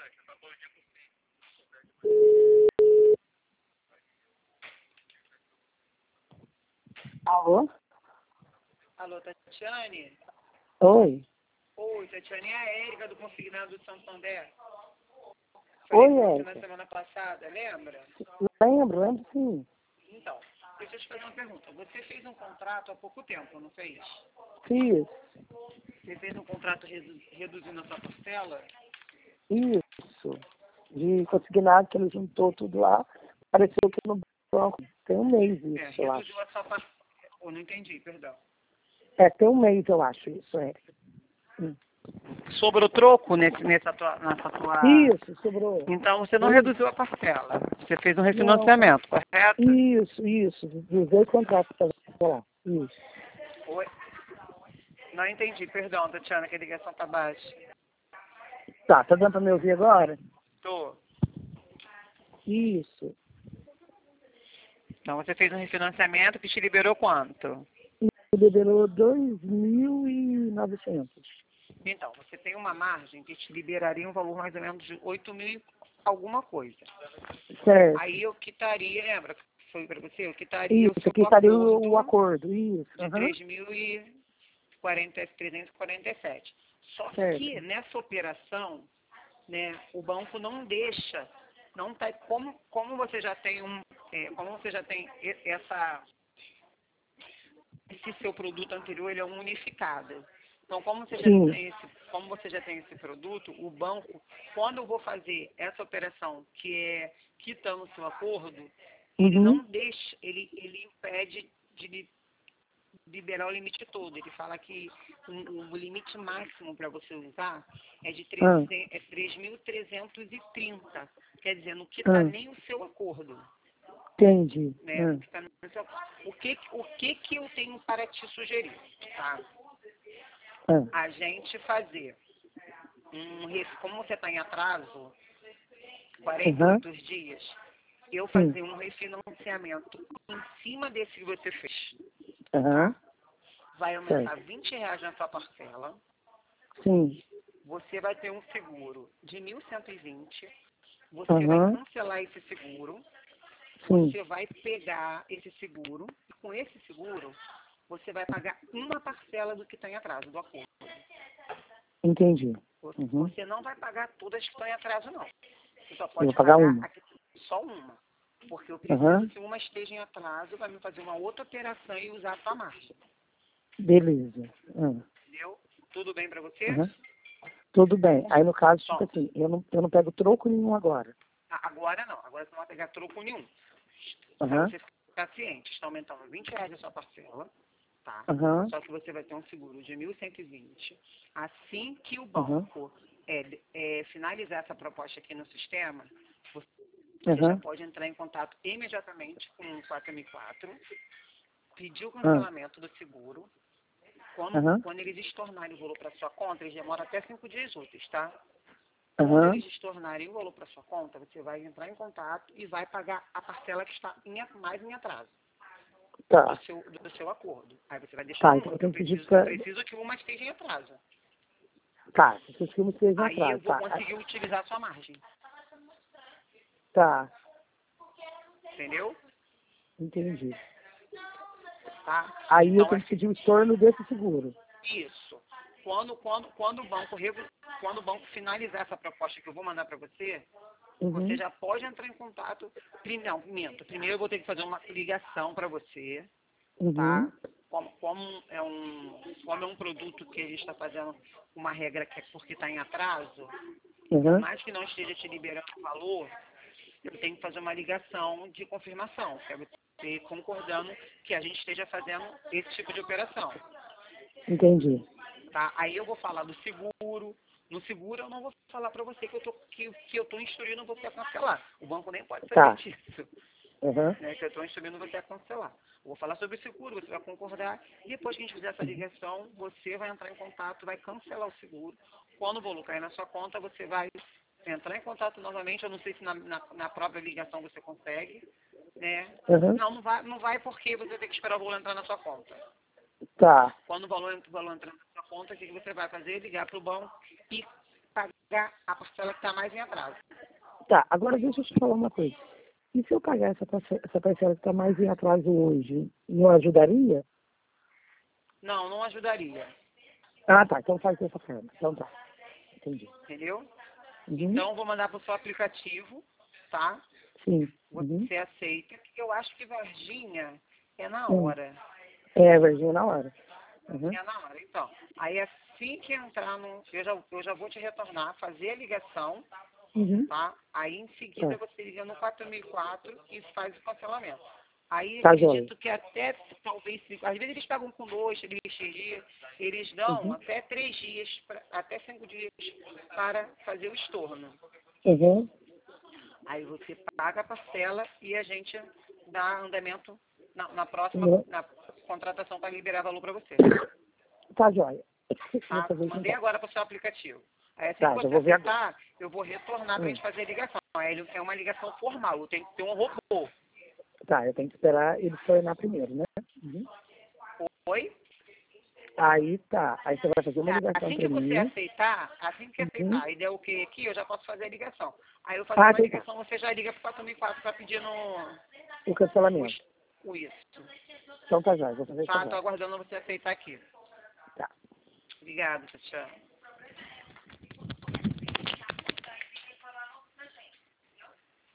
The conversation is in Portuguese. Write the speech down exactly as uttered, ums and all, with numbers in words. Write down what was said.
Alô? Alô, Tatiane? Oi. Oi, Tatiane, é a Érica do Consignado do Santander. Oi, Falei com você Érica. na semana passada, lembra? Lembro, lembro sim. Então, deixa eu te fazer uma pergunta. Você fez um contrato há pouco tempo, não fez? Fiz. Você fez um contrato redu reduzindo a sua parcela? Isso. De consignado que ele juntou tudo lá. Apareceu aqui no banco. Tem um mês isso, É, eu reduziu acho. a sua parcela. Eu não entendi, perdão. É, tem um mês, eu acho, isso, Érica. Hum. Sobrou troco nesse, nessa, tua, nessa tua... Isso, sobrou. Então você não Isso. reduziu a parcela. Você fez um Não. refinanciamento, correto? Isso, isso. Dos dois contratos que eu lá. Isso. Oi? Não entendi, perdão, Tatiana, que a ligação tá baixa. Tá, tá dando pra me ouvir agora? Tô. Isso. Então você fez um refinanciamento que te liberou quanto? Ele liberou dois mil e novecentos. Então, você tem uma margem que te liberaria um valor mais ou menos de oito mil e alguma coisa. Certo. Aí eu quitaria, lembra que foi para você? Eu quitaria o Isso, seu aqui estaria acordo o, o acordo. Isso. de Uhum. três mil e trezentos e quarenta e sete. Só Certo. que nessa operação, né, o banco não deixa, não tá, como, como você já tem um, é, como você já tem e- essa, esse seu produto anterior, ele é um unificado. Então, como você já Sim. tem esse, como você já tem esse produto, o banco, quando eu vou fazer essa operação, que é quitando o seu acordo, ele Uhum. não deixa, ele, ele impede de li- liberar o limite todo. Ele fala que o, o limite máximo para você usar é de Ah, três mil trezentos e trinta. Quer dizer, não quita ah, nem o seu acordo. entendi. Né? Ah, Não quita nem o, seu, o, que, o que, que eu tenho para te sugerir? Tá? ah, A gente fazer um, re- como você está em atraso, quarenta e uhum, oito dias, eu sim, fazer um refinanciamento em cima desse que você fez, aham, tá? Vai aumentar certo, vinte reais na sua parcela, sim, você vai ter um seguro de mil cento e vinte, você vai aham, cancelar esse seguro, sim, você vai pegar esse seguro, e com esse seguro, você vai pagar uma parcela do que está em atraso, do acordo. entendi. Uhum. Você não vai pagar todas que estão em atraso, não. Você só Eu pode vou pagar pagar uma. aqui, só uma. Porque eu Aham, preciso que uma esteja em atraso para me fazer uma outra operação e usar a sua margem. beleza. Ah, Entendeu? Tudo bem para você? aham. Tudo bem. Aí no caso, tipo Bom, assim, eu não, eu não pego troco nenhum agora. a- agora não. Agora você não vai pegar troco nenhum. Para Aham, você ficar ciente, está aumentando vinte reais a sua parcela, tá? aham, Só que você vai ter um seguro de mil cento e vinte. Assim que o aham, banco é, é, finalizar essa proposta aqui no sistema, você já aham, pode entrar em contato imediatamente com o quatro mil e quatro, pedir o ah, cancelamento do seguro. Quando, aham, quando eles estornarem o valor para sua conta, eles demoram até cinco dias úteis, tá? Quando aham, eles estornarem o valor para sua conta, você vai entrar em contato e vai pagar a parcela que está em, a- mais em atraso do tá, seu, do seu acordo. Aí você vai deixando tá, então uma, eu porque eu tenho que pedir preciso, eu pra... preciso que uma esteja em atraso. Tá, esses filmes estejam Aí eu atrás, vou tá, conseguir utilizar a sua margem, tá, entendeu? entendi. Tá? Aí eu Então, tenho que assim, pedir o estorno desse seguro. isso. Quando, quando, quando, o banco, regu- quando o banco finalizar essa proposta que eu vou mandar para você, você Uhum, já pode entrar em contato. Prim- Não, minto. Primeiro eu vou ter que fazer uma ligação para você, uhum, tá? Como, como é um, como é um produto que a gente está fazendo uma regra que é porque está em atraso, por uhum, mais que não esteja te liberando o valor, eu tenho que fazer uma ligação de confirmação, que é você concordando que a gente esteja fazendo esse tipo de operação. entendi. Tá? Aí eu vou falar do seguro. No seguro eu não vou falar para você que eu tô que, que eu tô instruindo você a cancelar. O banco nem pode saber Tá, disso, uhum, né? Que eu estou instruindo você a cancelar. Eu vou falar sobre o seguro, você vai concordar. E depois que a gente fizer essa ligação, você vai entrar em contato, vai cancelar o seguro. Quando o valor cair na sua conta, você vai entrar em contato novamente. Eu não sei se na, na, na própria ligação você consegue, né? uhum, Não, não vai, não vai porque você tem que esperar o valor entrar na sua conta. tá, Quando o valor, o valor entrar na sua conta, o que que você vai fazer? Ligar para o banco e pagar a parcela que está mais em atraso. Tá, agora deixa eu te falar uma coisa. E se eu pagar essa, parce- essa parcela que está mais em atraso hoje, não ajudaria? Não, não ajudaria, Ah, tá. Então faz dessa forma. Então tá. Entendi. entendeu? Uhum. Então, vou mandar para o seu aplicativo, tá? Sim. Uhum. Você aceita, que eu acho que Varginha é na Hum. hora. É, Virgínia, na hora. Uhum. É na hora. Então, aí assim que entrar no... Eu já, eu já vou te retornar, fazer a ligação, Uhum. tá? Aí em seguida Tá. você liga no quatro mil e quatro e faz o cancelamento. Aí Tá, joia. acredito que até talvez, às vezes eles pagam com dois, três dias, eles dão Uhum. até três dias, pra, até cinco dias para fazer o estorno. Uhum. Aí você paga a parcela e a gente dá andamento na, na próxima Uhum. na contratação para liberar valor para você. Tá, joia. Vou Tá? fazer isso Mandei então. agora para o seu aplicativo. Aí assim que Tá, já você vou ver agora. aceitar, eu vou retornar para a Hum. gente fazer a ligação. Aí ele- é uma ligação formal, eu tenho que ter um robô. Tá, eu tenho que esperar ele tornar primeiro, né? Uhum. Oi? Aí tá. Aí você vai fazer uma ligação Assim pra que você mim. aceitar, assim que Uhum. aceitar e der o que aqui, eu já posso fazer a ligação. Aí eu fazendo Ah, a tem tá. ligação, você já liga para o quatro mil e quatro para pedir no, O o, cancelamento. is- o isso. Então tá, já. Vou fazer isso Tá? Tô agora. aguardando você aceitar aqui. Tá. Obrigada, tchau.